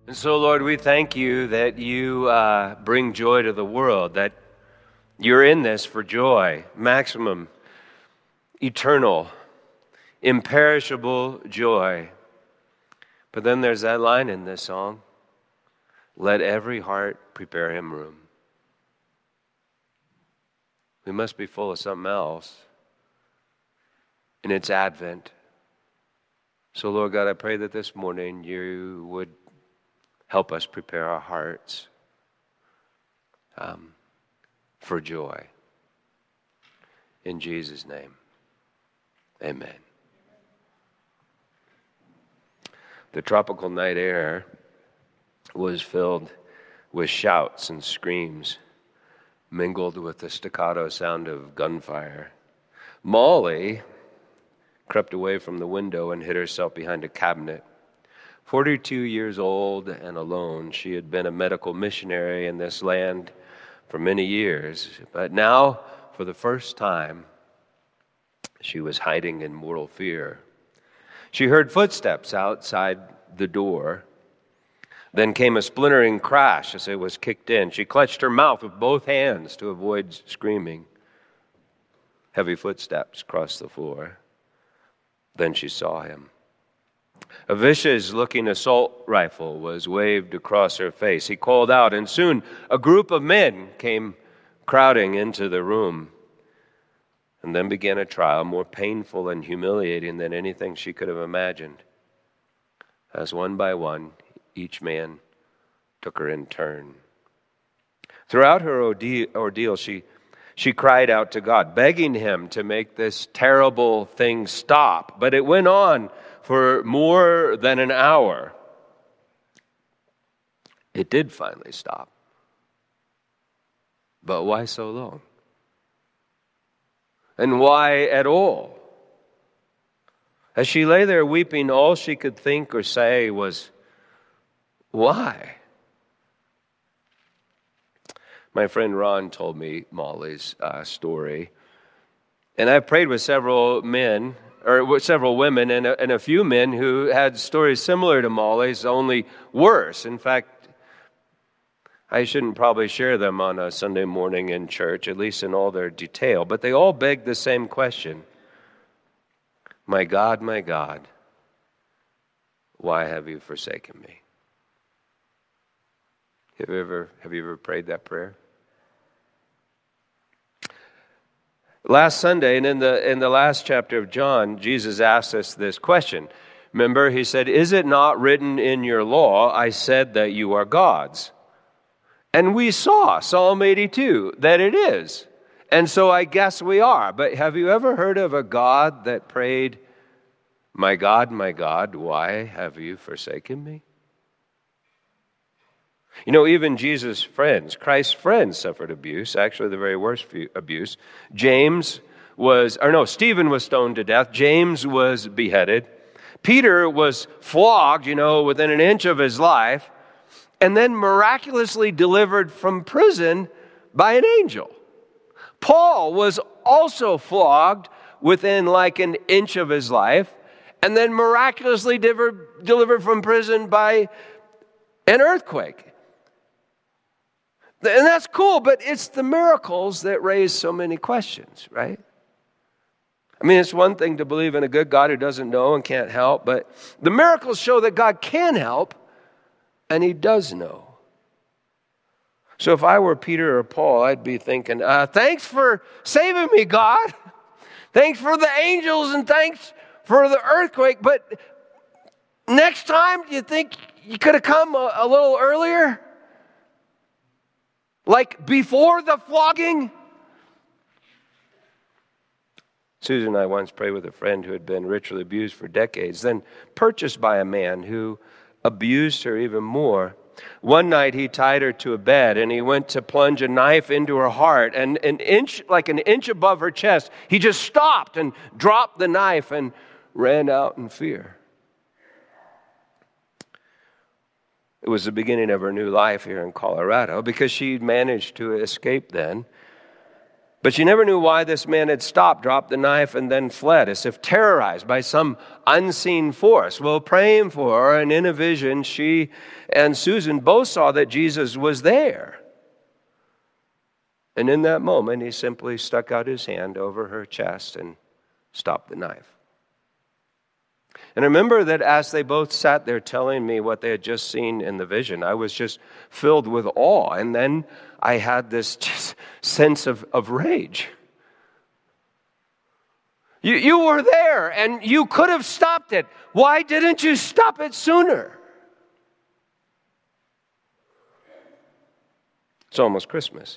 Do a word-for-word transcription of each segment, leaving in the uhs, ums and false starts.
And so, Lord, we thank you that you uh, bring joy to the world, that you're in this for joy, maximum, eternal, imperishable joy. But then there's that line in this song, let every heart prepare him room. We must be full of something else in its advent. So, Lord God, I pray that this morning you would help us prepare our hearts um, for joy. In Jesus' name, amen. The tropical night air was filled with shouts and screams, mingled with the staccato sound of gunfire. Molly crept away from the window and hid herself behind a cabinet. Forty-two years old and alone, she had been a medical missionary in this land for many years, but now, for the first time, she was hiding in mortal fear. She heard footsteps outside the door. Then came a splintering crash as it was kicked in. She clutched her mouth with both hands to avoid screaming. Heavy footsteps crossed the floor. Then she saw him. A vicious-looking assault rifle was waved across her face. He called out, and soon a group of men came crowding into the room. And then began a trial more painful and humiliating than anything she could have imagined. As one by one, each man took her in turn. Throughout her ordeal, she, she cried out to God, begging him to make this terrible thing stop. But it went on for more than an hour. It did finally stop. But why so long? And why at all? As she lay there weeping, all she could think or say was, why? My friend Ron told me Molly's uh, story. And I've prayed with several men, or with several women, and a, and a few men who had stories similar to Molly's, only worse. In fact, I shouldn't probably share them on a Sunday morning in church, at least in all their detail. But they all beg the same question. My God, my God, why have you forsaken me? Have you ever, have you ever prayed that prayer? Last Sunday, and in the in the last chapter of John, Jesus asked us this question. Remember, he said, is it not written in your law, I said that you are gods? And we saw, Psalm eighty-two, that it is. And so I guess we are. But have you ever heard of a God that prayed, my God, my God, why have you forsaken me? You know, even Jesus' friends, Christ's friends suffered abuse, actually the very worst abuse. James was, or no, Stephen was stoned to death. James was beheaded. Peter was flogged, you know, within an inch of his life, and then miraculously delivered from prison by an angel. Paul was also flogged within like an inch of his life, and then miraculously delivered, delivered from prison by an earthquake. And that's cool, but it's the miracles that raise so many questions, right? I mean, it's one thing to believe in a good God who doesn't know and can't help, but the miracles show that God can help, and he does know. So if I were Peter or Paul, I'd be thinking, uh, thanks for saving me, God. Thanks for the angels and thanks for the earthquake, but next time, do you think you could have come a, a little earlier? Like before the flogging? Susan and I once prayed with a friend who had been ritually abused for decades, then purchased by a man who abused her even more. One night he tied her to a bed and he went to plunge a knife into her heart, and an inch, like an inch above her chest, he just stopped and dropped the knife and ran out in fear. It was the beginning of her new life here in Colorado because she managed to escape then. But she never knew why this man had stopped, dropped the knife, and then fled, as if terrorized by some unseen force. Well, praying for her, and in a vision, she and Susan both saw that Jesus was there. And in that moment, he simply stuck out his hand over her chest and stopped the knife. And remember that as they both sat there telling me what they had just seen in the vision, I was just filled with awe. And then I had this just sense of, of rage. You, you were there and you could have stopped it. Why didn't you stop it sooner? It's almost Christmas,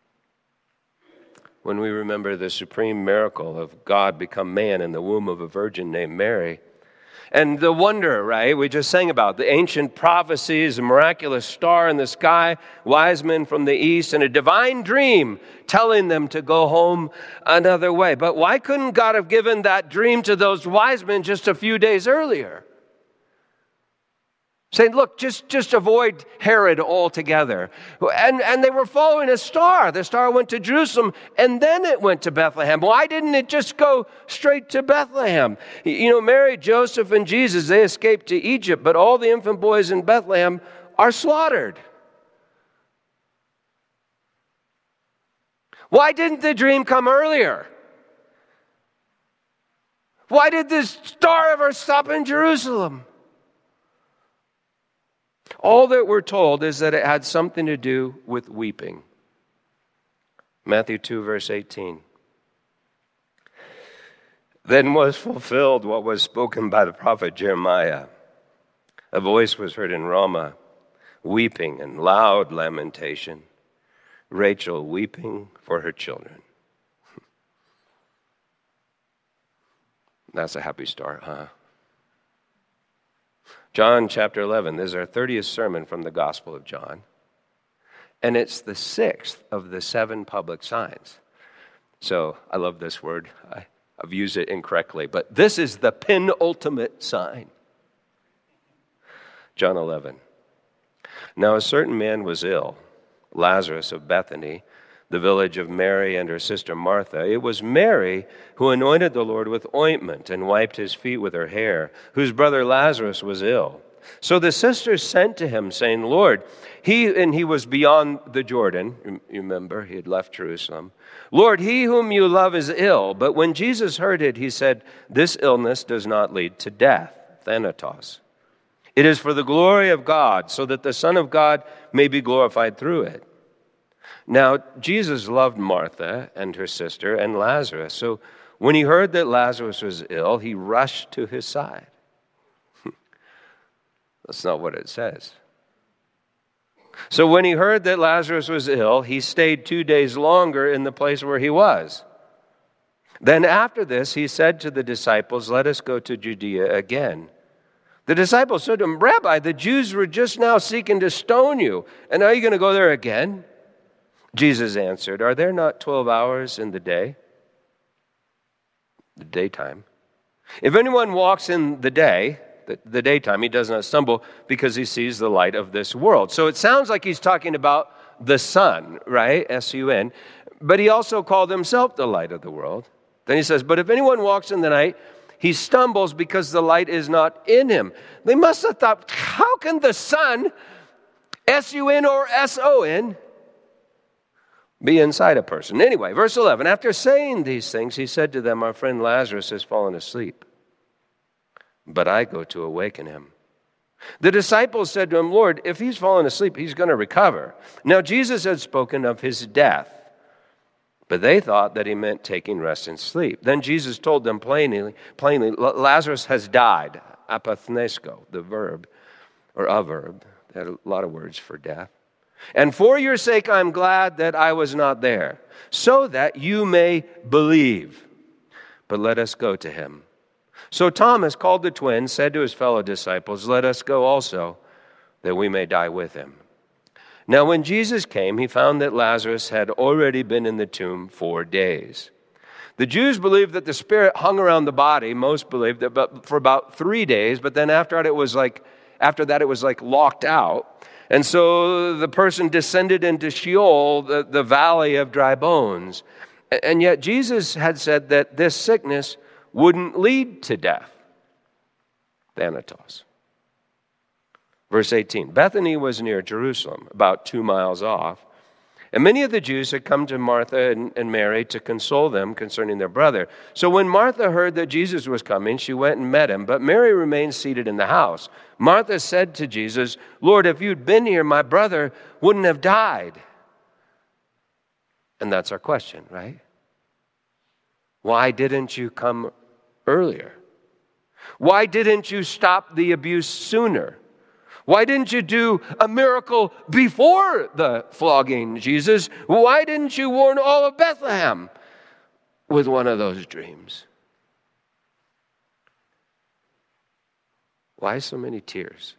when we remember the supreme miracle of God become man in the womb of a virgin named Mary. And the wonder, right, we just sang about, the ancient prophecies, a miraculous star in the sky, wise men from the east, and a divine dream telling them to go home another way. But why couldn't God have given that dream to those wise men just a few days earlier? Saying, look, just, just avoid Herod altogether. And, and they were following a star. The star went to Jerusalem, and then it went to Bethlehem. Why didn't it just go straight to Bethlehem? You know, Mary, Joseph, and Jesus, they escaped to Egypt, but all the infant boys in Bethlehem are slaughtered. Why didn't the dream come earlier? Why did this star ever stop in Jerusalem? All that we're told is that it had something to do with weeping. Matthew two, verse eighteen. Then was fulfilled what was spoken by the prophet Jeremiah. A voice was heard in Ramah, weeping and loud lamentation. Rachel weeping for her children. That's a happy start, huh? John chapter eleven, this is our thirtieth sermon from the Gospel of John. And it's the sixth of the seven public signs. So I love this word. I, I've used it incorrectly. But this is the penultimate sign. John eleven. Now a certain man was ill, Lazarus of Bethany, the village of Mary and her sister Martha. It was Mary who anointed the Lord with ointment and wiped his feet with her hair, whose brother Lazarus was ill. So the sisters sent to him, saying, Lord, he, and he was beyond the Jordan. You remember, he had left Jerusalem. Lord, he whom you love is ill. But when Jesus heard it, he said, this illness does not lead to death, thanatos. It is for the glory of God, so that the Son of God may be glorified through it. Now, Jesus loved Martha and her sister and Lazarus. So when he heard that Lazarus was ill, he rushed to his side. That's not what it says. So when he heard that Lazarus was ill, he stayed two days longer in the place where he was. Then after this, he said to the disciples, let us go to Judea again. The disciples said to him, Rabbi, the Jews were just now seeking to stone you, and are you going to go there again? Jesus answered, are there not twelve hours in the day? The daytime. If anyone walks in the day, the, the daytime, he does not stumble because he sees the light of this world. So it sounds like he's talking about the sun, right? S U N. But he also called himself the light of the world. Then he says, but if anyone walks in the night, he stumbles because the light is not in him. They must have thought, how can the sun, S U N or S O N, be inside a person? Anyway, verse eleven, after saying these things, he said to them, our friend Lazarus has fallen asleep, but I go to awaken him. The disciples said to him, Lord, if he's fallen asleep, he's going to recover. Now Jesus had spoken of his death, but they thought that he meant taking rest and sleep. Then Jesus told them plainly, plainly, Lazarus has died. Apathnesko, the verb, or a verb. They had a lot of words for death. And for your sake, I'm glad that I was not there, so that you may believe. But let us go to him. So Thomas, called the twin, said to his fellow disciples, let us go also, that we may die with him. Now when Jesus came, he found that Lazarus had already been in the tomb four days. The Jews believed that the spirit hung around the body. Most believed that for about three days, but then after that it was like, after that it was like locked out. And so the person descended into Sheol, the, the valley of dry bones. And yet Jesus had said that this sickness wouldn't lead to death. Thanatos. Verse eighteen, Bethany was near Jerusalem, about two miles off. And many of the Jews had come to Martha and, and Mary to console them concerning their brother. So when Martha heard that Jesus was coming, she went and met him, but Mary remained seated in the house. Martha said to Jesus, Lord, if you'd been here, my brother wouldn't have died. And that's our question, right? Why didn't you come earlier? Why didn't you stop the abuse sooner? Why didn't you do a miracle before the flogging, Jesus? Why didn't you warn all of Bethlehem with one of those dreams? Why so many tears?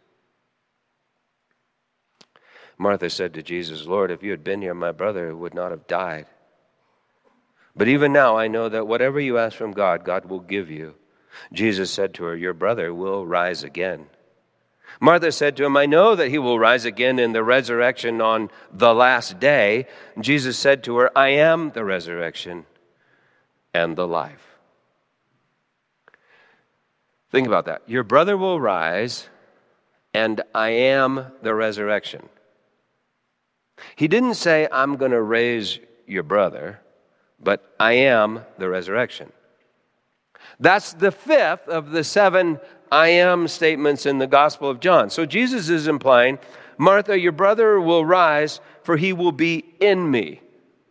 Martha said to Jesus, Lord, if you had been here, my brother would not have died. But even now I know that whatever you ask from God, God will give you. Jesus said to her, your brother will rise again. Martha said to him, I know that he will rise again in the resurrection on the last day. And Jesus said to her, I am the resurrection and the life. Think about that. Your brother will rise, and I am the resurrection. He didn't say, I'm going to raise your brother, but I am the resurrection. That's the fifth of the seven I am statements in the Gospel of John. So Jesus is implying, Martha, your brother will rise, for he will be in me.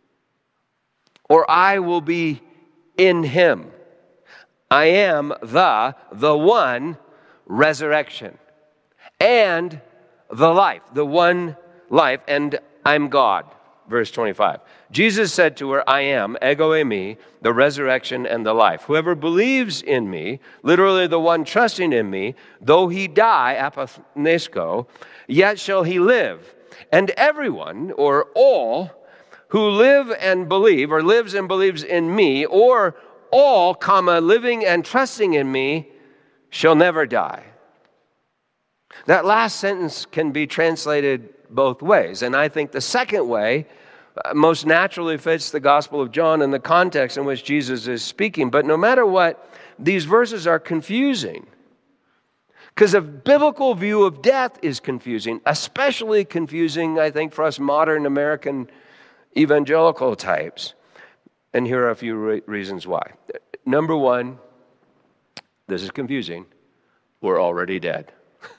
Or I will be in him. I am the, the one resurrection. And the life, the one life, and I'm God. Verse twenty-five. Jesus said to her, I am, ego eimi, the resurrection and the life. Whoever believes in me, literally the one trusting in me, though he die, apathnesko, yet shall he live. And everyone, or all, who live and believe, or lives and believes in me, or all, comma, living and trusting in me, shall never die. That last sentence can be translated both ways. And I think the second way most naturally fits the Gospel of John and the context in which Jesus is speaking. But no matter what, these verses are confusing. Because a biblical view of death is confusing, especially confusing, I think, for us modern American evangelical types. And here are a few re- reasons why. Number one, this is confusing. We're already dead.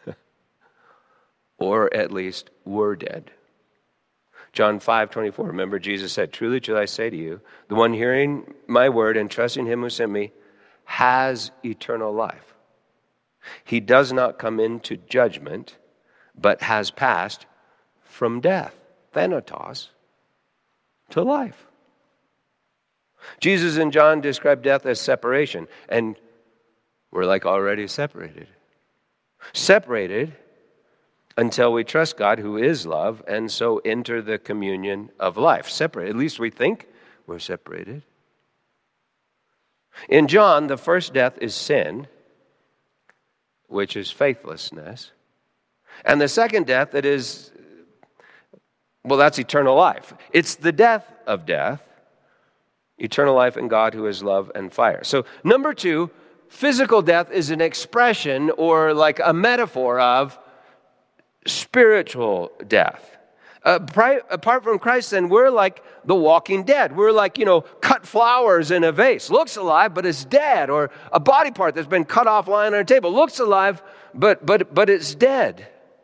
Or at least we're dead. John five twenty-four, remember Jesus said, truly, truly I say to you, the one hearing my word and trusting him who sent me has eternal life. He does not come into judgment, but has passed from death, thanatos, to life. Jesus and John describe death as separation, and we're like already separated. Separated until we trust God, who is love, and so enter the communion of life. Separate. At least we think we're separated. In John, the first death is sin, which is faithlessness. And the second death, that is, well, that's eternal life. It's the death of death, eternal life in God, who is love and fire. So, number two, physical death is an expression or like a metaphor of spiritual death. Uh, pri- apart from Christ, then, we're like the walking dead. We're like, you know, cut flowers in a vase. Looks alive, but it's dead. Or a body part that's been cut off lying on a table. Looks alive, but but but it's dead.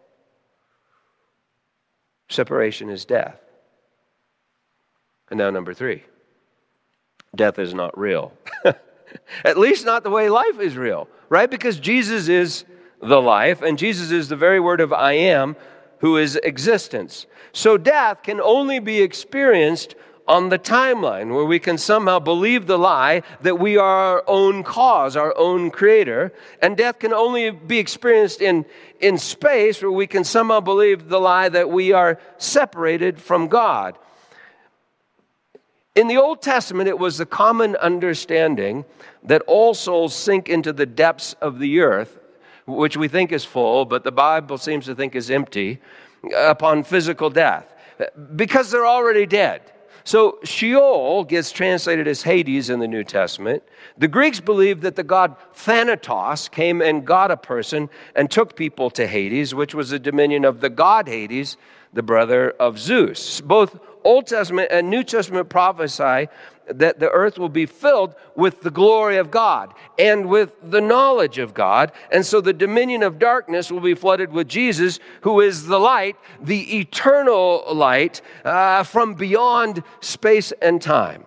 Separation is death. And now number three. Death is not real. At least not the way life is real, right? Because Jesus is the life, and Jesus is the very word of I am, who is existence. So death can only be experienced on the timeline, where we can somehow believe the lie that we are our own cause, our own creator. And death can only be experienced in, in space, where we can somehow believe the lie that we are separated from God. In the Old Testament, it was the common understanding that all souls sink into the depths of the earth, which we think is full, but the Bible seems to think is empty, upon physical death, because they're already dead. So Sheol gets translated as Hades in the New Testament. The Greeks believed that the god Thanatos came and got a person and took people to Hades, which was the dominion of the god Hades, the brother of Zeus. Both Old Testament and New Testament prophesy that the earth will be filled with the glory of God and with the knowledge of God. And so the dominion of darkness will be flooded with Jesus, who is the light, the eternal light uh, from beyond space and time.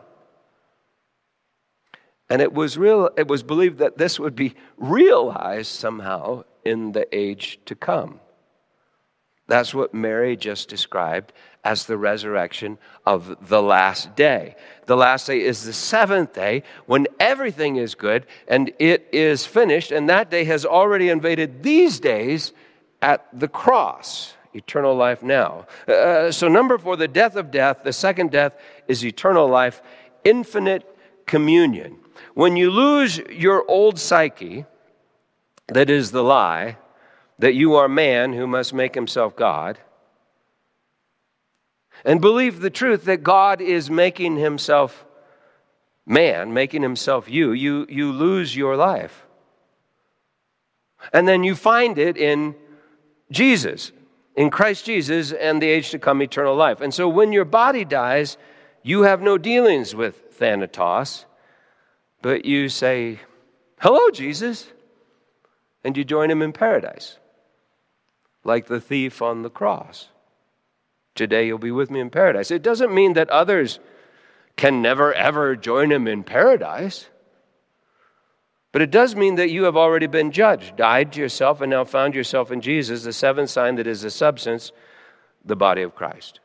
And it was real. It was believed that this would be realized somehow in the age to come. That's what Mary just described as the resurrection of the last day. The last day is the seventh day when everything is good and it is finished. And that day has already invaded these days at the cross. Eternal life now. Uh, so number four, the death of death. The second death is eternal life, infinite communion. When you lose your old psyche, that is the lie, that you are man who must make himself God, and believe the truth that God is making himself man, making himself you, you, you lose your life. And then you find it in Jesus, in Christ Jesus, and the age to come, eternal life. And so when your body dies, you have no dealings with Thanatos, but you say, "Hello, Jesus," and you join him in paradise. Like the thief on the cross. Today you'll be with me in paradise. It doesn't mean that others can never, ever join him in paradise. But it does mean that you have already been judged, died to yourself, and now found yourself in Jesus, the seventh sign that is the substance, the body of Christ.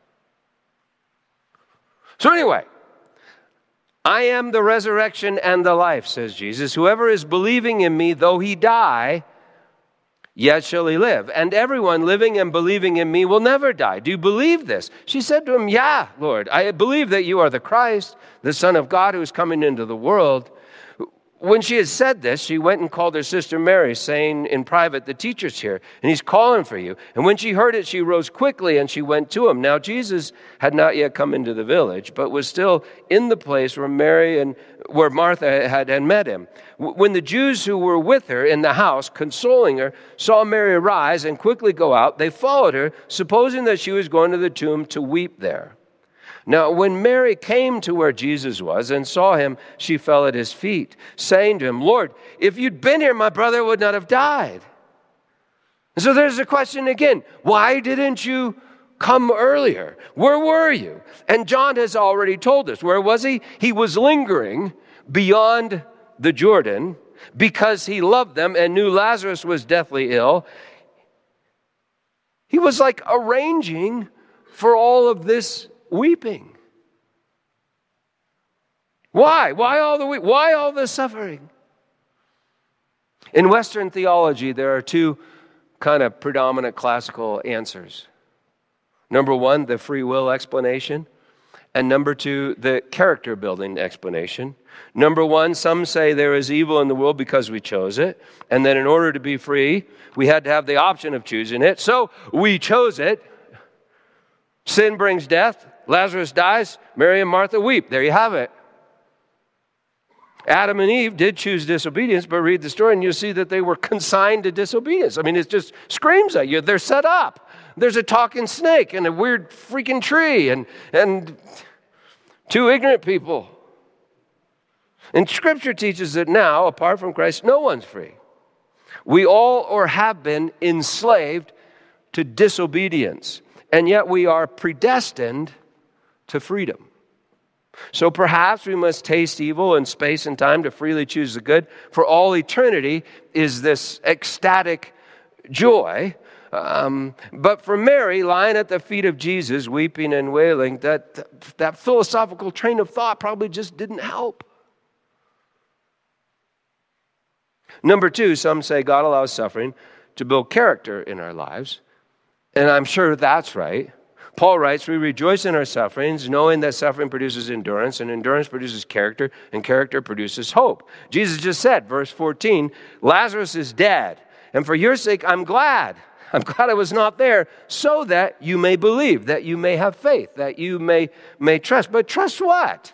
So anyway, I am the resurrection and the life, says Jesus. Whoever is believing in me, though he die, yet shall he live. And everyone living and believing in me will never die. Do you believe this? She said to him, "Yeah, Lord, I believe that you are the Christ, the Son of God who is coming into the world." When she had said this, she went and called her sister Mary, saying in private, "The teacher's here, and he's calling for you." And when she heard it, she rose quickly and she went to him. Now Jesus had not yet come into the village, but was still in the place where Mary and where Martha had, had met him. When the Jews who were with her in the house, consoling her, saw Mary rise and quickly go out, they followed her, supposing that she was going to the tomb to weep there. Now, when Mary came to where Jesus was and saw him, she fell at his feet, saying to him, "Lord, if you'd been here, my brother would not have died." And so there's the question again. Why didn't you come earlier? Where were you? And John has already told us. Where was he? He was lingering beyond the Jordan because he loved them and knew Lazarus was deathly ill. He was like arranging for all of this weeping. Why? Why all the weep? Why all the suffering? In Western theology, there are two kind of predominant classical answers. Number one, the free will explanation. And number two, the character building explanation. Number one, some say there is evil in the world because we chose it. And that in order to be free, we had to have the option of choosing it. So we chose it. Sin brings death. Lazarus dies. Mary and Martha weep. There you have it. Adam and Eve did choose disobedience, but read the story and you'll see that they were consigned to disobedience. I mean, it just screams at you. They're set up. There's a talking snake and a weird freaking tree and, and two ignorant people. And Scripture teaches that now, apart from Christ, no one's free. We all or have been enslaved to disobedience, and yet we are predestined to freedom. So perhaps we must taste evil in space and time to freely choose the good. For all eternity is this ecstatic joy. Um, but for Mary, lying at the feet of Jesus, weeping and wailing, that, that philosophical train of thought probably just didn't help. Number two, some say God allows suffering to build character in our lives. And I'm sure that's right. Paul writes, we rejoice in our sufferings, knowing that suffering produces endurance, and endurance produces character, and character produces hope. Jesus just said, verse fourteen, Lazarus is dead, and for your sake I'm glad I'm glad I was not there so that you may believe, that you may have faith, that you may, may trust. But trust what?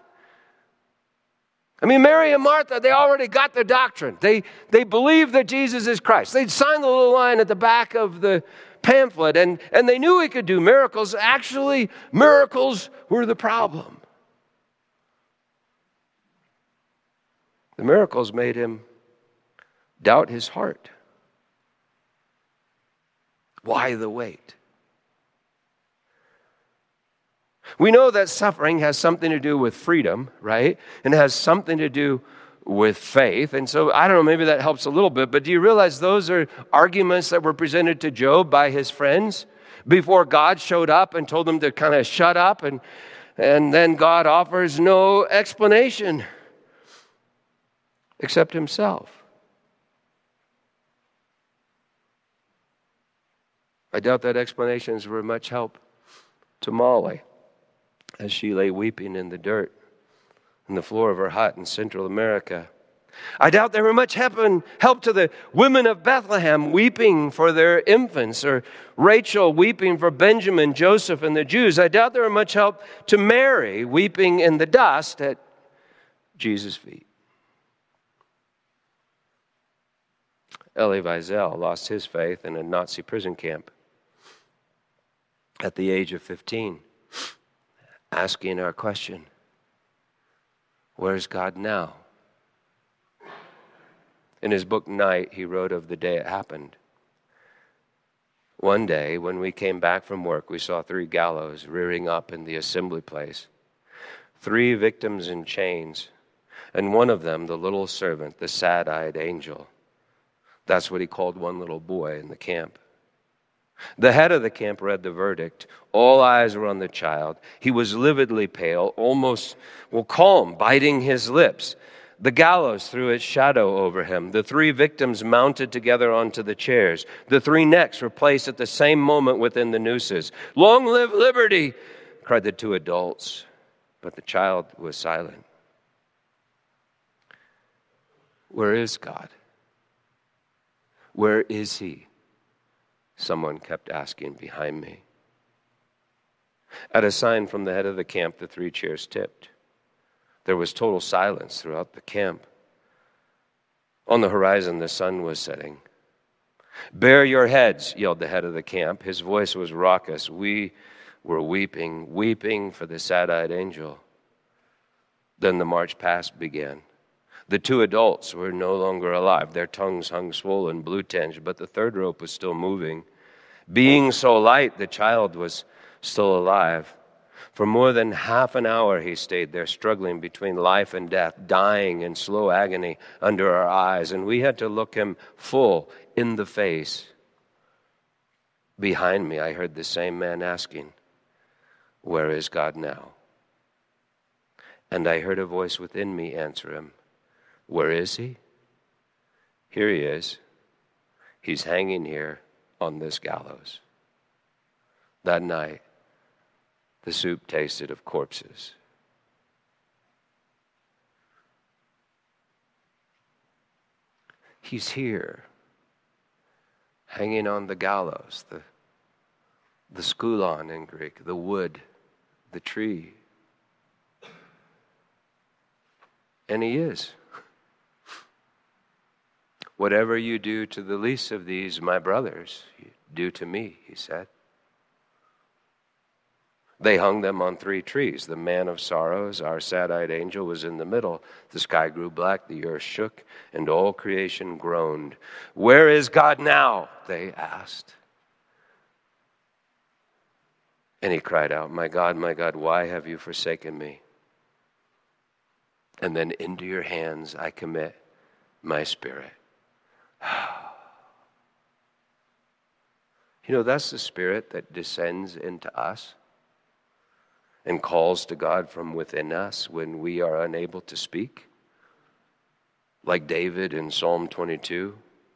I mean, Mary and Martha, they already got the doctrine. They, they believe that Jesus is Christ. They'd signed the little line at the back of the pamphlet, and, and they knew he could do miracles. Actually, miracles were the problem. The miracles made him doubt his heart. Why the wait? We know that suffering has something to do with freedom, right? And it has something to do with faith. And so, I don't know, maybe that helps a little bit, but do you realize those are arguments that were presented to Job by his friends before God showed up and told him to kind of shut up, and, and then God offers no explanation except himself. I doubt that explanations were much help to Molly as she lay weeping in the dirt on the floor of her hut in Central America. I doubt they were much help to the women of Bethlehem weeping for their infants, or Rachel weeping for Benjamin, Joseph, and the Jews. I doubt they were much help to Mary weeping in the dust at Jesus' feet. Elie Wiesel lost his faith in a Nazi prison camp at the age of fifteen, asking our question, where's God now? In his book, Night, he wrote of the day it happened. One day, when we came back from work, we saw three gallows rearing up in the assembly place. Three victims in chains, and one of them, the little servant, the sad-eyed angel. That's what he called one little boy in the camp. The head of the camp read the verdict. All eyes were on the child. He was lividly pale, almost, well, calm, biting his lips. The gallows threw its shadow over him. The three victims mounted together onto the chairs. The three necks were placed at the same moment within the nooses. Long live liberty, cried the two adults. But the child was silent. Where is God? Where is he? Someone kept asking behind me. At a sign from the head of the camp, the three chairs tipped. There was total silence throughout the camp. On the horizon, the sun was setting. Bare your heads, yelled the head of the camp. His voice was raucous. We were weeping, weeping for the sad-eyed angel. Then the march past began. The two adults were no longer alive. Their tongues hung swollen, blue-tinged, but the third rope was still moving. Being so light, the child was still alive. For more than half an hour he stayed there, struggling between life and death, dying in slow agony under our eyes, and we had to look him full in the face. Behind me, I heard the same man asking, where is God now? And I heard a voice within me answer him, where is he? Here he is. He's hanging here on this gallows. That night, the soup tasted of corpses. He's here, hanging on the gallows, the, the skulon in Greek, the wood, the tree. And he is. Whatever you do to the least of these, my brothers, you do to me, he said. They hung them on three trees. The man of sorrows, our sad-eyed angel, was in the middle. The sky grew black, the earth shook, and all creation groaned. Where is God now? They asked. And he cried out, my God, my God, why have you forsaken me? And then into your hands I commit my spirit. You know, that's the spirit that descends into us and calls to God from within us when we are unable to speak, like David in Psalm twenty-two.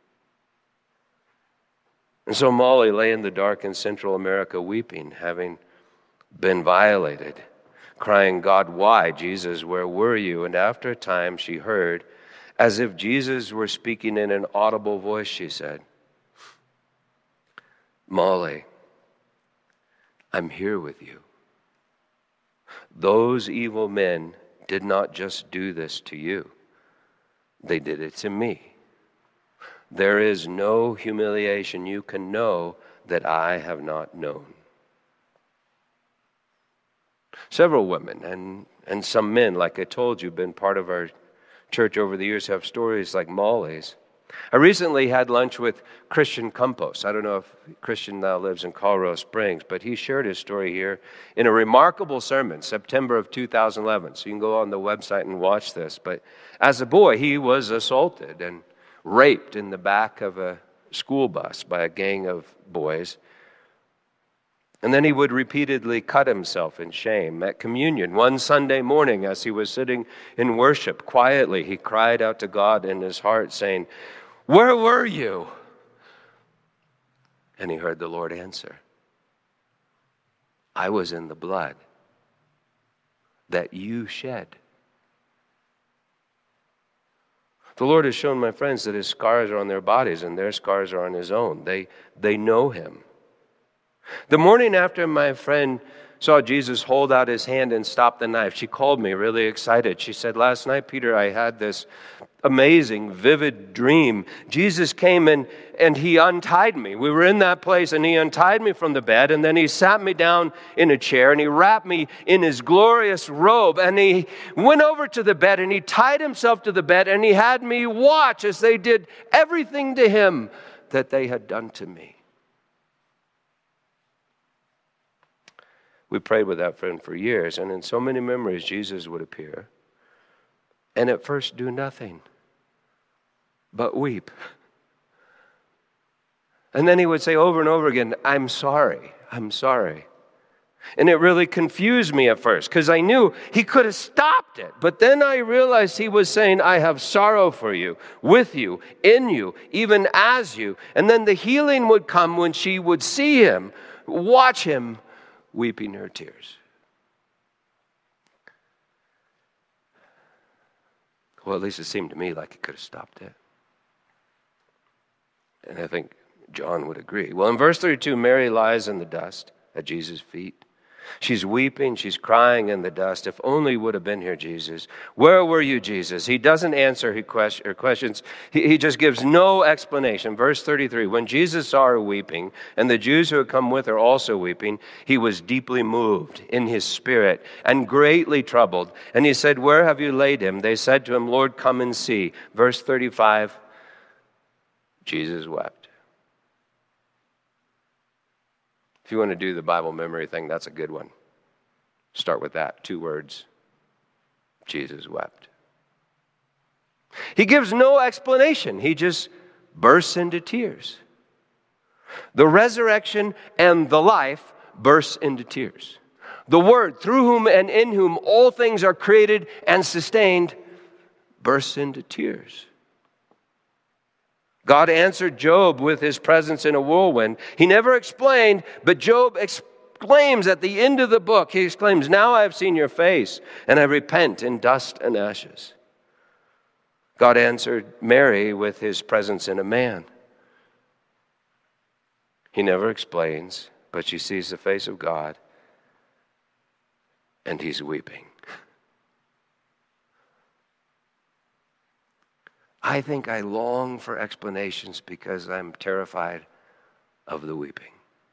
And so Molly lay in the dark in Central America weeping, having been violated, crying, God, why? Jesus, where were you? And after a time she heard, as if Jesus were speaking in an audible voice, she said, Molly, I'm here with you. Those evil men did not just do this to you. They did it to me. There is no humiliation you can know that I have not known. Several women and, and some men, like I told you, been part of our church over the years, have stories like Molly's. I recently had lunch with Christian Campos. I don't know if Christian now lives in Colorado Springs, but he shared his story here in a remarkable sermon, September of two thousand eleven. So you can go on the website and watch this. But as a boy, he was assaulted and raped in the back of a school bus by a gang of boys. And then he would repeatedly cut himself in shame. At communion, one Sunday morning, as he was sitting in worship, quietly, he cried out to God in his heart, saying, "Where were you?" And he heard the Lord answer, "I was in the blood that you shed." The Lord has shown my friends that his scars are on their bodies and their scars are on his own. They, they know him. The morning after my friend saw Jesus hold out his hand and stop the knife, she called me really excited. She said, "Last night, Peter, I had this amazing, vivid dream. Jesus came and, and he untied me. We were in that place and he untied me from the bed, and then he sat me down in a chair and he wrapped me in his glorious robe, and he went over to the bed and he tied himself to the bed and he had me watch as they did everything to him that they had done to me." We prayed with that friend for years, and in so many memories, Jesus would appear and at first do nothing but weep. And then he would say over and over again, "I'm sorry, I'm sorry." And it really confused me at first because I knew he could have stopped it. But then I realized he was saying, "I have sorrow for you, with you, in you, even as you." And then the healing would come when she would see him, watch him weeping her tears. Well, at least it seemed to me like he could have stopped it. And I think John would agree. Well, in verse thirty-two, Mary lies in the dust at Jesus' feet. She's weeping, she's crying in the dust. If only you would have been here, Jesus. Where were you, Jesus? He doesn't answer her questions. He, he just gives no explanation. Verse thirty-three, when Jesus saw her weeping, and the Jews who had come with her also weeping, he was deeply moved in his spirit and greatly troubled. And he said, "Where have you laid him?" They said to him, "Lord, come and see." Verse thirty-five, Jesus wept. If you want to do the Bible memory thing, that's a good one. Start with that. Two words. Jesus wept. He gives no explanation. He just bursts into tears. The resurrection and the life bursts into tears. The Word, through whom and in whom all things are created and sustained, bursts into tears. God answered Job with his presence in a whirlwind. He never explained, but Job exclaims at the end of the book, he exclaims, "Now I have seen your face, and I repent in dust and ashes." God answered Mary with his presence in a man. He never explains, but she sees the face of God, and he's weeping. I think I long for explanations because I'm terrified of the weeping.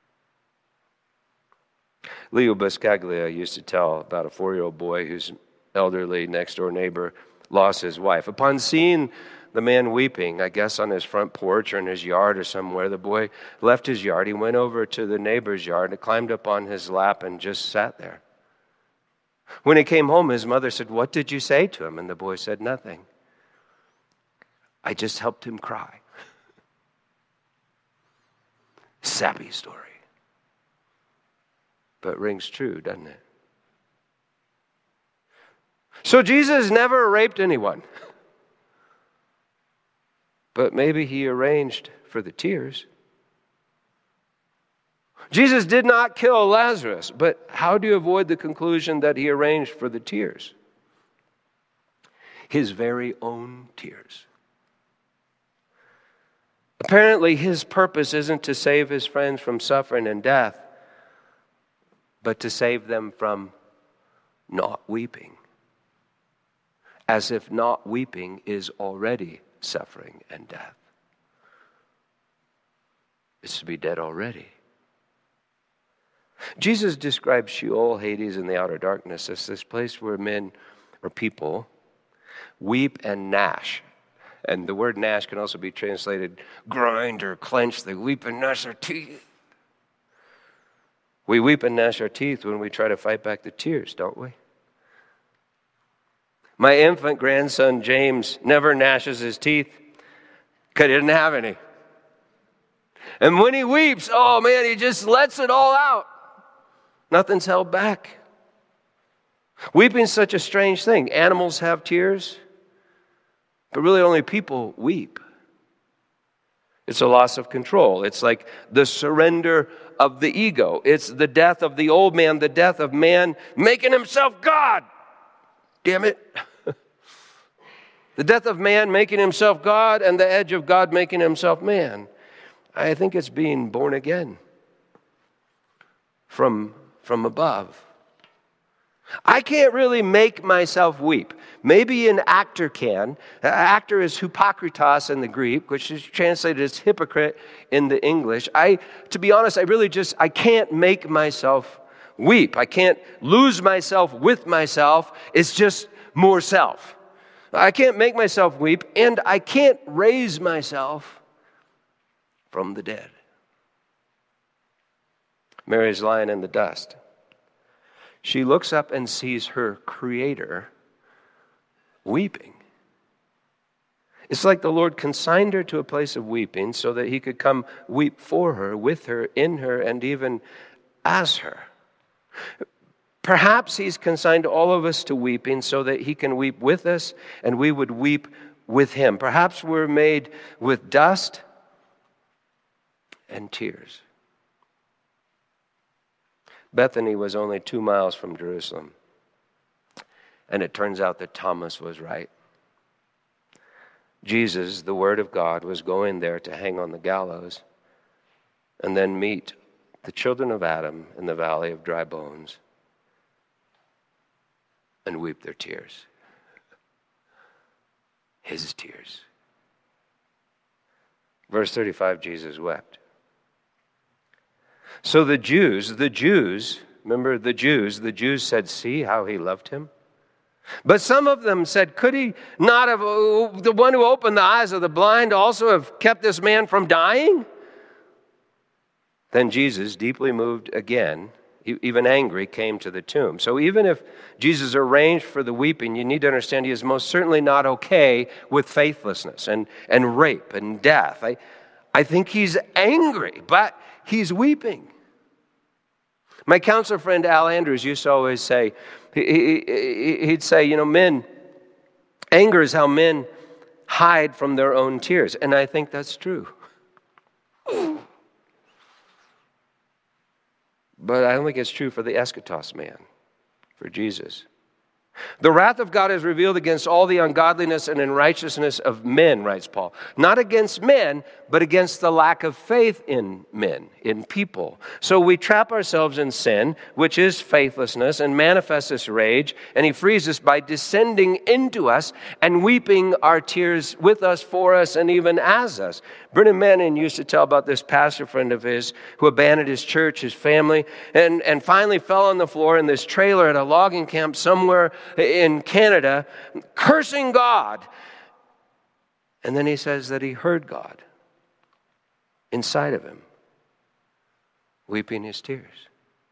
Leo Buscaglia used to tell about a four-year-old boy whose elderly next-door neighbor lost his wife. Upon seeing the man weeping, I guess on his front porch or in his yard or somewhere, the boy left his yard. He went over to the neighbor's yard and climbed up on his lap and just sat there. When he came home, his mother said, "What did you say to him?" And the boy said, "Nothing. I just helped him cry." Sappy story. But rings true, doesn't it? So Jesus never raped anyone. But maybe he arranged for the tears. Jesus did not kill Lazarus, but how do you avoid the conclusion that he arranged for the tears? His very own tears. Apparently, his purpose isn't to save his friends from suffering and death, but to save them from not weeping. As if not weeping is already suffering and death. It's to be dead already. Jesus describes Sheol, Hades, and the outer darkness as this place where men or people weep and gnash. And the word gnash can also be translated grind or clench. They weep and gnash their teeth. We weep and gnash our teeth when we try to fight back the tears, don't we? My infant grandson, James, never gnashes his teeth because he didn't have any. And when he weeps, oh man, he just lets it all out. Nothing's held back. Weeping is such a strange thing. Animals have tears, but really only people weep. It's a loss of control. It's like the surrender of the ego. It's the death of the old man, the death of man making himself God. Damn it. The death of man making himself God and the edge of God making himself man. I think it's being born again from, from above. I can't really make myself weep. Maybe an actor can. An actor is hypokritos in the Greek, which is translated as hypocrite in the English. I, to be honest, I really just, I can't make myself weep. I can't lose myself with myself. It's just more self. I can't make myself weep, and I can't raise myself from the dead. Mary's lying in the dust. She looks up and sees her Creator weeping. It's like the Lord consigned her to a place of weeping so that he could come weep for her, with her, in her, and even as her. Perhaps he's consigned all of us to weeping so that he can weep with us and we would weep with him. Perhaps we're made with dust and tears. Bethany was only two miles from Jerusalem. And it turns out that Thomas was right. Jesus, the Word of God, was going there to hang on the gallows and then meet the children of Adam in the valley of dry bones and weep their tears. His tears. Verse thirty-five, Jesus wept. So the Jews, the Jews, remember the Jews, the Jews said, see how he loved him? But some of them said, could he not have, uh, the one who opened the eyes of the blind also have kept this man from dying? Then Jesus, deeply moved again, even angry, came to the tomb. So even if Jesus arranged for the weeping, you need to understand he is most certainly not okay with faithlessness and, and rape and death. I, I think he's angry, but he's weeping. My counselor friend Al Andrews used to always say, he, he, he'd say, you know, men, anger is how men hide from their own tears. And I think that's true. But I don't think it's true for the eschatos man, for Jesus. The wrath of God is revealed against all the ungodliness and unrighteousness of men, writes Paul. Not against men, but against the lack of faith in men, in people. So we trap ourselves in sin, which is faithlessness, and manifest this rage, and he frees us by descending into us and weeping our tears with us, for us, and even as us. Brennan Manning used to tell about this pastor friend of his who abandoned his church, his family, and, and finally fell on the floor in this trailer at a logging camp somewhere in Canada, cursing God. And then he says that he heard God inside of him, weeping his tears.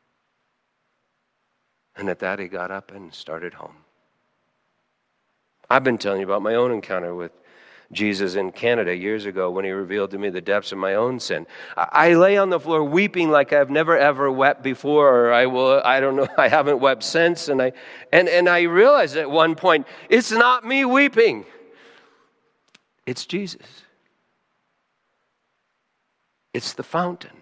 And at that he got up and started home. I've been telling you about my own encounter with Jesus in Canada years ago when he revealed to me the depths of my own sin. I lay on the floor weeping like I've never ever wept before, or I will, I don't know, I haven't wept since. And I, and, and I realized at one point, it's not me weeping. It's Jesus. It's the fountain.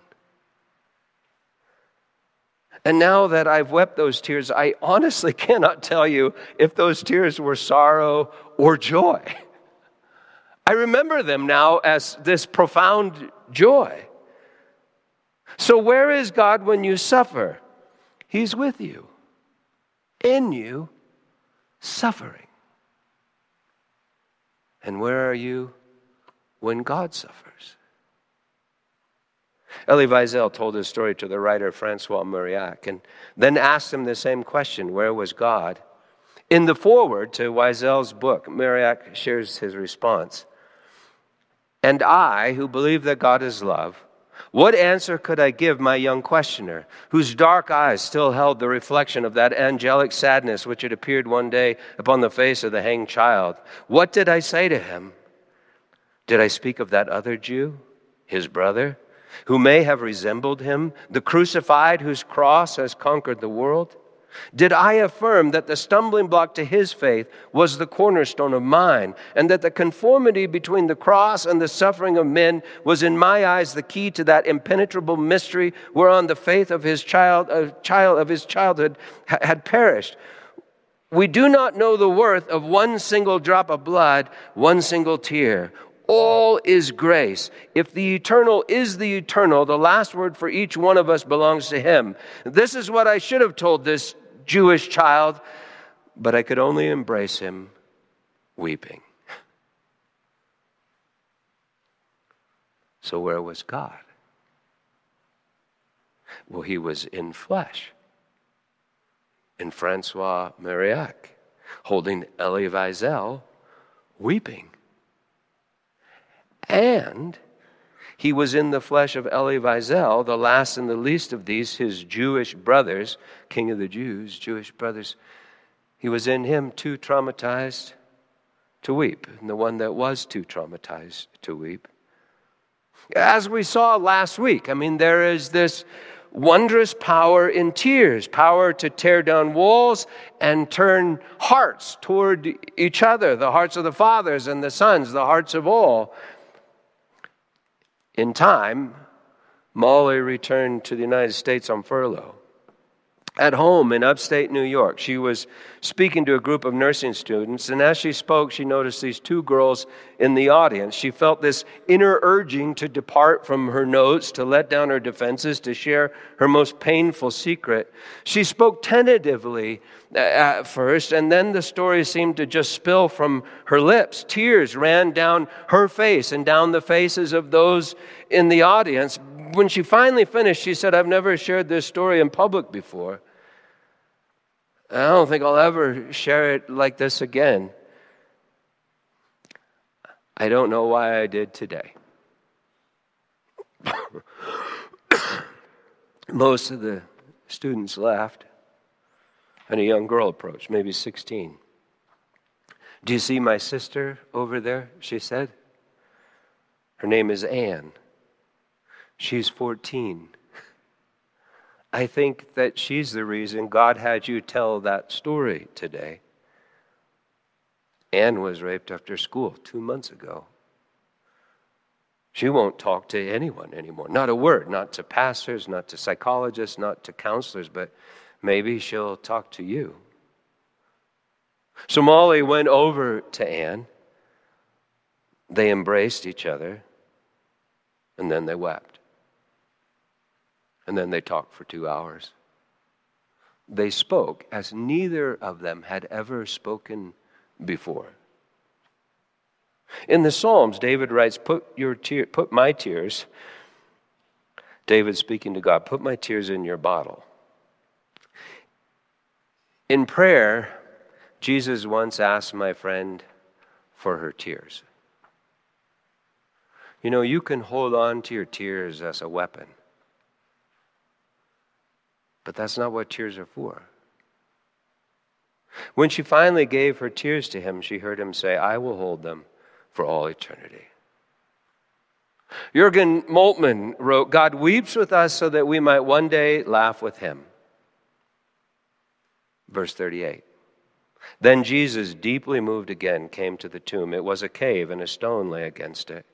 And now that I've wept those tears, I honestly cannot tell you if those tears were sorrow or joy. I remember them now as this profound joy. So where is God when you suffer? He's with you, in you, suffering. And where are you when God suffers? Elie Wiesel told his story to the writer Francois Mauriac and then asked him the same question, where was God? In the foreword to Wiesel's book, Mauriac shares his response. And I, who believe that God is love, what answer could I give my young questioner, whose dark eyes still held the reflection of that angelic sadness which had appeared one day upon the face of the hanged child? What did I say to him? Did I speak of that other Jew, his brother, who may have resembled him, the crucified whose cross has conquered the world? Did I affirm that the stumbling block to his faith was the cornerstone of mine, and that the conformity between the cross and the suffering of men was in my eyes the key to that impenetrable mystery whereon the faith of his child, uh, child of his childhood ha- had perished? We do not know the worth of one single drop of blood, one single tear. All is grace. If the eternal is the eternal, the last word for each one of us belongs to him. This is what I should have told this Jewish child, but I could only embrace him weeping. So where was God? Well, he was in flesh. In Francois Mauriac, holding Elie Wiesel, weeping. And he was in the flesh of Elie Wiesel, the last and the least of these, his Jewish brothers, king of the Jews, Jewish brothers. He was in him too traumatized to weep, and the one that was too traumatized to weep. As we saw last week, I mean, there is this wondrous power in tears, power to tear down walls and turn hearts toward each other, the hearts of the fathers and the sons, the hearts of all. In time, Molly returned to the United States on furlough. At home in upstate New York, she was speaking to a group of nursing students, and as she spoke, she noticed these two girls in the audience. She felt this inner urging to depart from her notes, to let down her defenses, to share her most painful secret. She spoke tentatively at first, and then the story seemed to just spill from her lips. Tears ran down her face and down the faces of those in the audience. When she finally finished, she said, "I've never shared this story in public before. I don't think I'll ever share it like this again. I don't know why I did today." Most of the students laughed, and a young girl approached, maybe sixteen. "Do you see my sister over there?" she said. "Her name is Anne. She's fourteen. I think that she's the reason God had you tell that story today. Anne was raped after school two months ago. She won't talk to anyone anymore. Not a word, not to pastors, not to psychologists, not to counselors, but maybe she'll talk to you." So Molly went over to Anne. They embraced each other, and then they wept. And then they talked for two hours. They spoke as neither of them had ever spoken before. In the Psalms, David writes, put your tear, put my tears, David speaking to God, "Put my tears in your bottle." In prayer, Jesus once asked my friend for her tears. You know, you can hold on to your tears as a weapon. But that's not what tears are for. When she finally gave her tears to him, she heard him say, "I will hold them for all eternity." Jürgen Moltmann wrote, "God weeps with us so that we might one day laugh with him." Verse thirty-eight. Then Jesus, deeply moved again, came to the tomb. It was a cave, and a stone lay against it.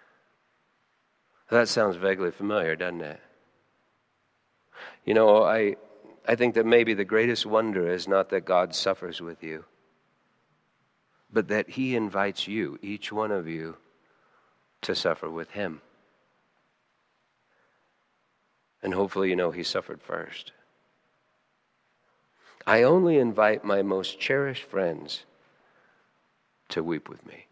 That sounds vaguely familiar, doesn't it? You know, I I think that maybe the greatest wonder is not that God suffers with you, but that he invites you, each one of you, to suffer with him. And hopefully you know he suffered first. I only invite my most cherished friends to weep with me.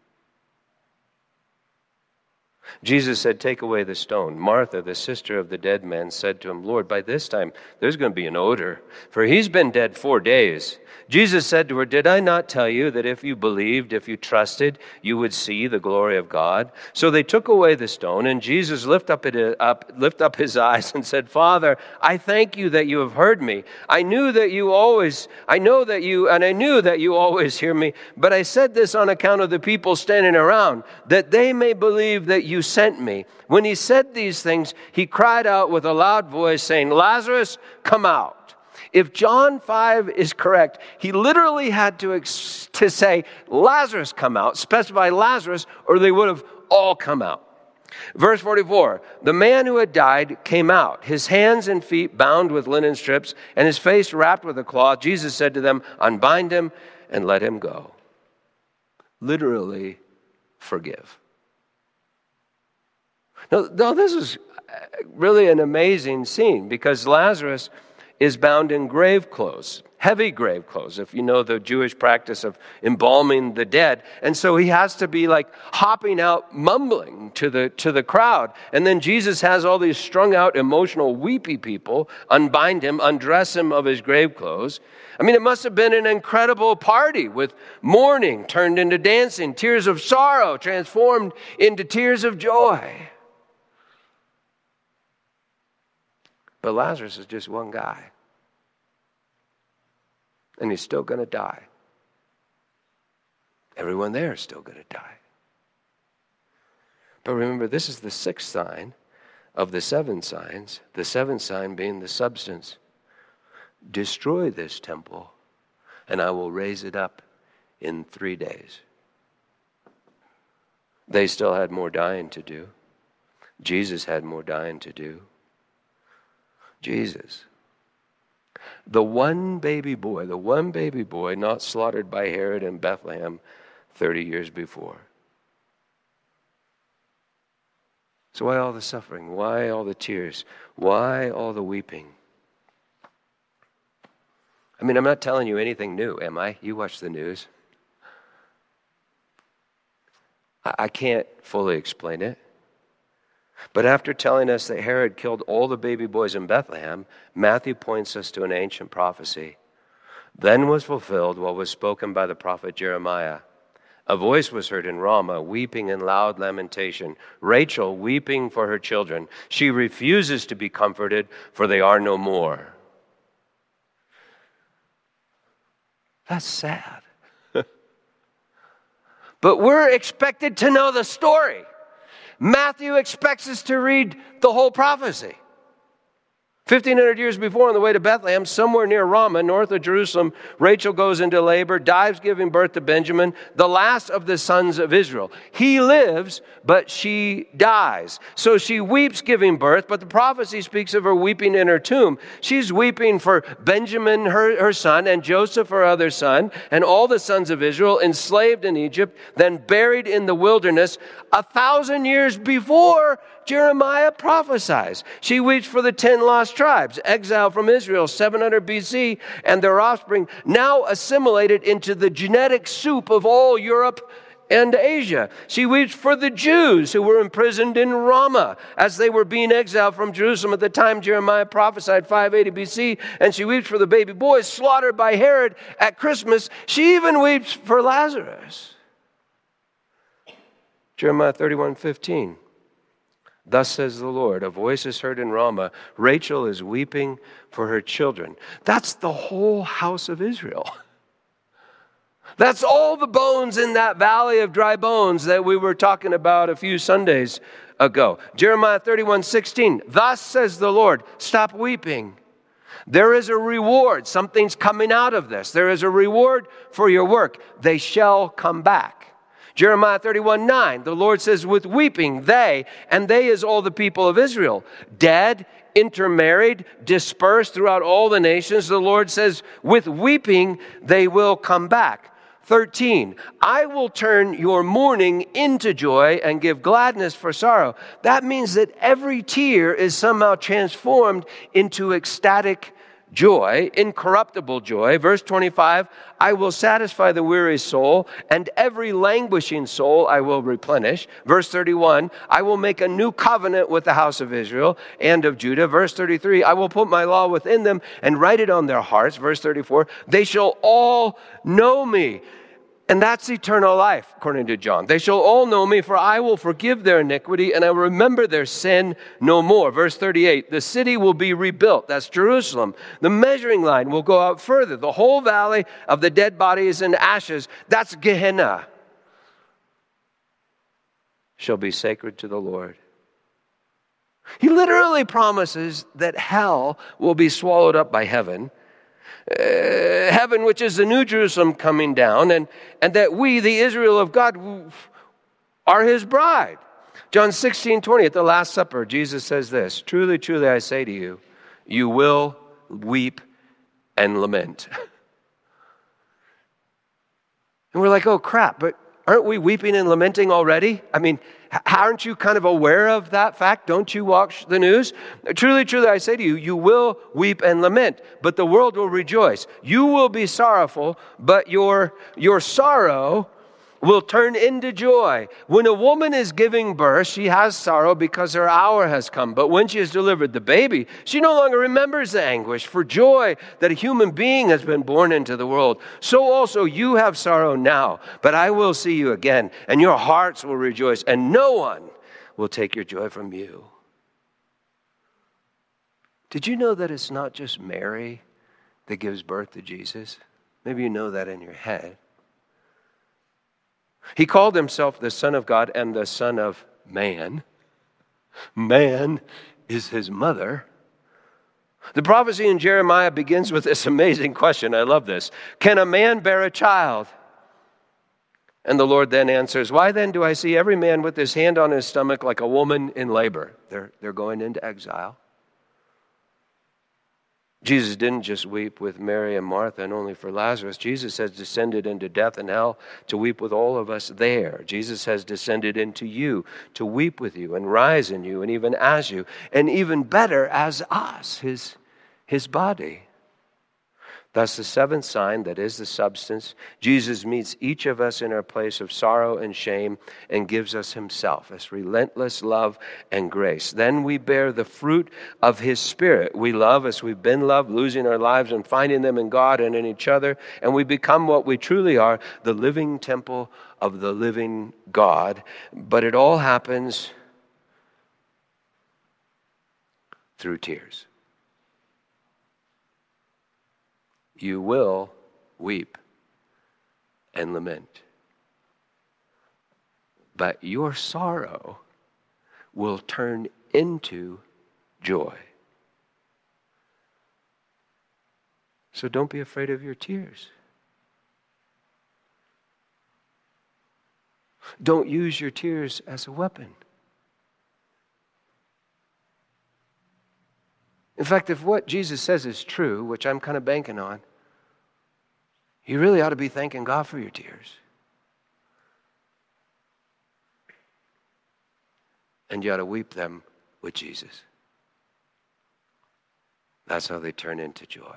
Jesus said, take away the stone. Martha, the sister of the dead man, said to him, Lord, by this time there's going to be an odor, for he's been dead four days. Jesus said to her, did I not tell you that if you believed, if you trusted, you would see the glory of God? So they took away the stone, and Jesus lifted up, it, up, lift up his eyes and said, Father, I thank you that you have heard me. I knew that you always, I know that you, and I knew that you always hear me, but I said this on account of the people standing around, that they may believe that you sent me. When he said these things, he cried out with a loud voice, saying, Lazarus, come out. If John five is correct, he literally had to, ex- to say, Lazarus, come out, specify Lazarus, or they would have all come out. Verse forty-four, the man who had died came out, his hands and feet bound with linen strips, and his face wrapped with a cloth. Jesus said to them, unbind him and let him go. Literally, forgive. Now, now this is really an amazing scene because Lazarus is bound in grave clothes, heavy grave clothes, if you know the Jewish practice of embalming the dead. And so he has to be like hopping out, mumbling to the to the crowd. And then Jesus has all these strung out, emotional, weepy people unbind him, undress him of his grave clothes. I mean, it must have been an incredible party with mourning turned into dancing, tears of sorrow transformed into tears of joy. But Lazarus is just one guy. And he's still going to die. Everyone there is still going to die. But remember, this is the sixth sign of the seven signs, the seventh sign being the substance. Destroy this temple, and I will raise it up in three days. They still had more dying to do. Jesus had more dying to do. Jesus, the one baby boy, the one baby boy not slaughtered by Herod in Bethlehem thirty years before. So why all the suffering? Why all the tears? Why all the weeping? I mean, I'm not telling you anything new, am I? You watch the news. I, I can't fully explain it. But after telling us that Herod killed all the baby boys in Bethlehem, Matthew points us to an ancient prophecy. Then was fulfilled what was spoken by the prophet Jeremiah. A voice was heard in Ramah, weeping in loud lamentation. Rachel weeping for her children. She refuses to be comforted, for they are no more. That's sad. But we're expected to know the story. Matthew expects us to read the whole prophecy. fifteen hundred years before, on the way to Bethlehem, somewhere near Ramah, north of Jerusalem, Rachel goes into labor, dies giving birth to Benjamin, the last of the sons of Israel. He lives, but she dies. So she weeps giving birth, but the prophecy speaks of her weeping in her tomb. She's weeping for Benjamin, her, her son, and Joseph, her other son, and all the sons of Israel, enslaved in Egypt, then buried in the wilderness a thousand years before Jeremiah prophesies. She weeps for the ten lost tribes, exiled from Israel, seven hundred B C, and their offspring, now assimilated into the genetic soup of all Europe and Asia. She weeps for the Jews who were imprisoned in Ramah as they were being exiled from Jerusalem at the time Jeremiah prophesied, five eighty B C. And she weeps for the baby boys slaughtered by Herod at Christmas. She even weeps for Lazarus. Jeremiah thirty-one fifteen. Thus says the Lord, a voice is heard in Ramah. Rachel is weeping for her children. That's the whole house of Israel. That's all the bones in that valley of dry bones that we were talking about a few Sundays ago. Jeremiah thirty-one sixteen. Thus says the Lord, stop weeping. There is a reward. Something's coming out of this. There is a reward for your work. They shall come back. Jeremiah thirty-one nine, the Lord says, with weeping, they, and they is all the people of Israel, dead, intermarried, dispersed throughout all the nations. The Lord says, with weeping, they will come back. thirteen, I will turn your mourning into joy and give gladness for sorrow. That means that every tear is somehow transformed into ecstatic joy, incorruptible joy. Verse twenty-five, I will satisfy the weary soul, and every languishing soul I will replenish. Verse thirty-one, I will make a new covenant with the house of Israel and of Judah. Verse thirty-three, I will put my law within them and write it on their hearts. Verse thirty-four, they shall all know me. And that's eternal life, according to John. They shall all know me, for I will forgive their iniquity, and I will remember their sin no more. Verse thirty-eight, the city will be rebuilt. That's Jerusalem. The measuring line will go out further. The whole valley of the dead bodies and ashes, that's Gehenna, shall be sacred to the Lord. He literally promises that hell will be swallowed up by heaven. Uh, heaven, which is the new Jerusalem coming down, and, and that we, the Israel of God, are his bride. John sixteen twenty, at the Last Supper, Jesus says this, truly, truly, I say to you, you will weep and lament. And we're like, oh crap, but aren't we weeping and lamenting already? I mean, aren't you kind of aware of that fact? Don't you watch the news? Truly, truly, I say to you, you will weep and lament, but the world will rejoice. You will be sorrowful, but your, your sorrow will turn into joy. When a woman is giving birth, she has sorrow because her hour has come. But when she has delivered the baby, she no longer remembers the anguish for joy that a human being has been born into the world. So also you have sorrow now, but I will see you again, and your hearts will rejoice, and no one will take your joy from you. Did you know that it's not just Mary that gives birth to Jesus? Maybe you know that in your head. He called himself the Son of God and the Son of Man. Man is his mother. The prophecy in Jeremiah begins with this amazing question. I love this. Can a man bear a child? And the Lord then answers, why then do I see every man with his hand on his stomach like a woman in labor? They're, they're going into exile. Jesus didn't just weep with Mary and Martha and only for Lazarus. Jesus has descended into death and hell to weep with all of us there. Jesus has descended into you to weep with you and rise in you and even as you, and even better as us, his, his body. Thus, the seventh sign, that is the substance, Jesus meets each of us in our place of sorrow and shame and gives us himself as relentless love and grace. Then we bear the fruit of his Spirit. We love as we've been loved, losing our lives and finding them in God and in each other. And we become what we truly are, the living temple of the living God. But it all happens through tears. You will weep and lament, but your sorrow will turn into joy. So don't be afraid of your tears. Don't use your tears as a weapon. In fact, if what Jesus says is true, which I'm kind of banking on, you really ought to be thanking God for your tears. And you ought to weep them with Jesus. That's how they turn into joy.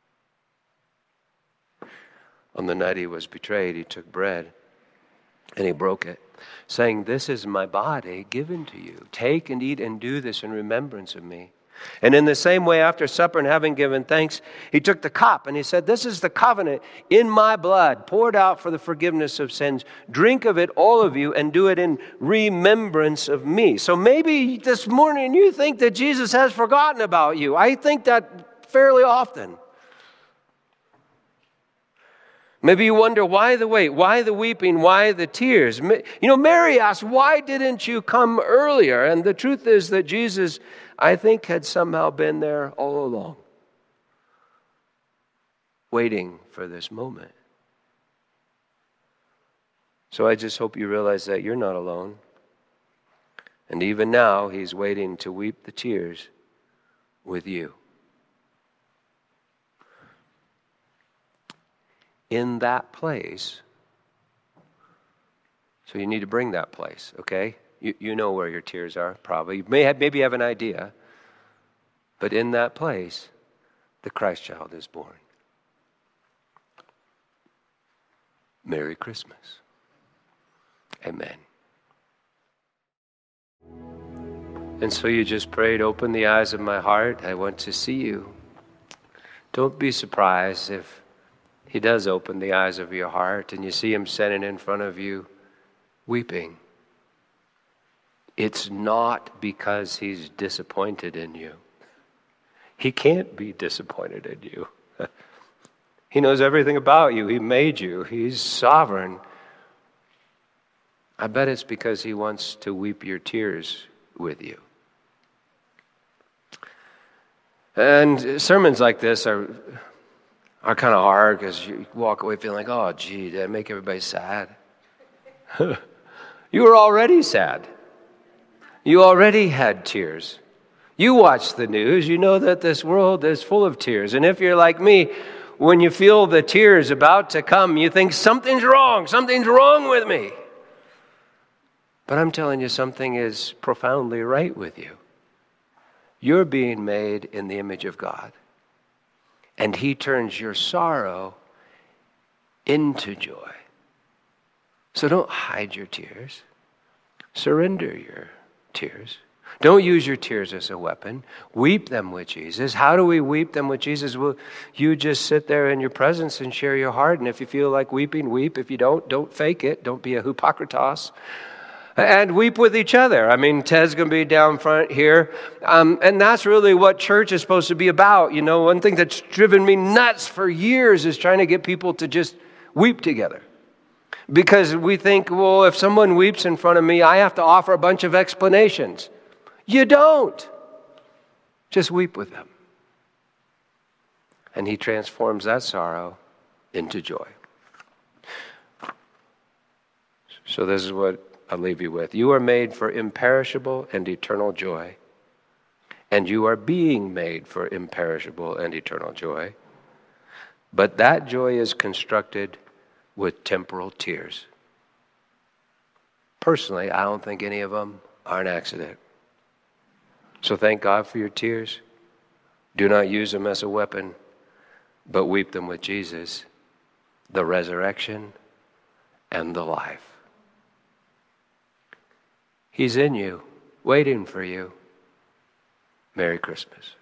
On the night he was betrayed, he took bread and he broke it, saying, this is my body given to you. Take and eat and do this in remembrance of me. And in the same way, after supper and having given thanks, he took the cup and he said, this is the covenant in my blood, poured out for the forgiveness of sins. Drink of it, all of you, and do it in remembrance of me. So maybe this morning you think that Jesus has forgotten about you. I think that fairly often. Maybe you wonder, why the wait? Why the weeping? Why the tears? You know, Mary asked, why didn't you come earlier? And the truth is that Jesus, I think, had somehow been there all along, waiting for this moment. So I just hope you realize that you're not alone. And even now, he's waiting to weep the tears with you. In that place So you need to bring that place, okay? You, you know where your tears are, probably. You may have, maybe you have an idea. But in that place, the Christ child is born. Merry Christmas. Amen. And so you just prayed, open the eyes of my heart. I want to see you. Don't be surprised if he does open the eyes of your heart and you see him standing in front of you weeping. It's not because he's disappointed in you. He can't be disappointed in you. He knows everything about you. He made you. He's sovereign. I bet it's because he wants to weep your tears with you. And sermons like this are are kind of hard because you walk away feeling like, oh, gee, did I make everybody sad? You were already sad. You already had tears. You watch the news. You know that this world is full of tears. And if you're like me, when you feel the tears about to come, you think something's wrong. Something's wrong with me. But I'm telling you, something is profoundly right with you. You're being made in the image of God. And he turns your sorrow into joy. So don't hide your tears. Surrender your tears. Don't use your tears as a weapon. Weep them with Jesus. How do we weep them with Jesus? Well, you just sit there in your presence and share your heart. And if you feel like weeping, weep. If you don't, don't fake it. Don't be a hypocritos. And weep with each other. I mean, Ted's going to be down front here. Um, and that's really what church is supposed to be about. You know, one thing that's driven me nuts for years is trying to get people to just weep together. Because we think, well, if someone weeps in front of me, I have to offer a bunch of explanations. You don't. Just weep with them. And he transforms that sorrow into joy. So this is what I'll leave you with. You are made for imperishable and eternal joy. And you are being made for imperishable and eternal joy. But that joy is constructed with temporal tears. Personally, I don't think any of them are an accident. So thank God for your tears. Do not use them as a weapon, but weep them with Jesus, the resurrection and the life. He's in you, waiting for you. Merry Christmas.